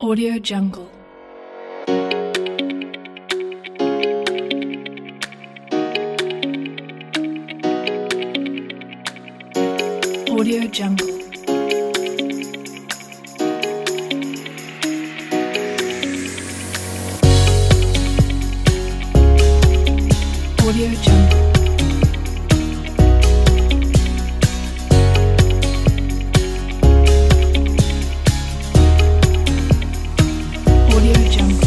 Audio Jungle. Audio Jungle. Audio Jungle. Audio Jungle.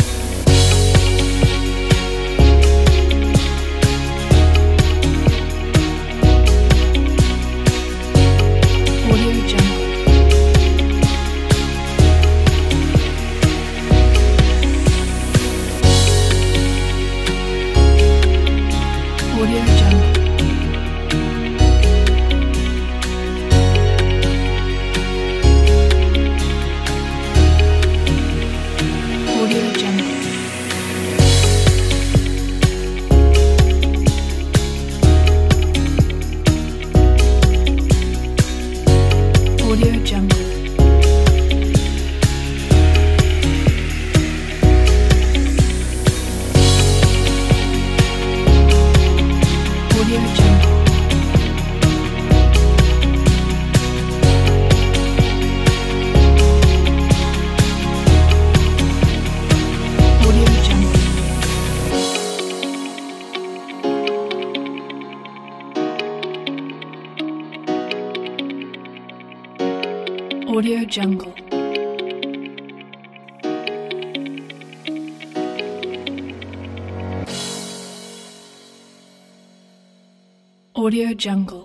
Audio Jungle. Audio Jungle. Audio Jungle. Audio Jungle. Audio Jungle. Audio Jungle. Audio Jungle. Audio Jungle.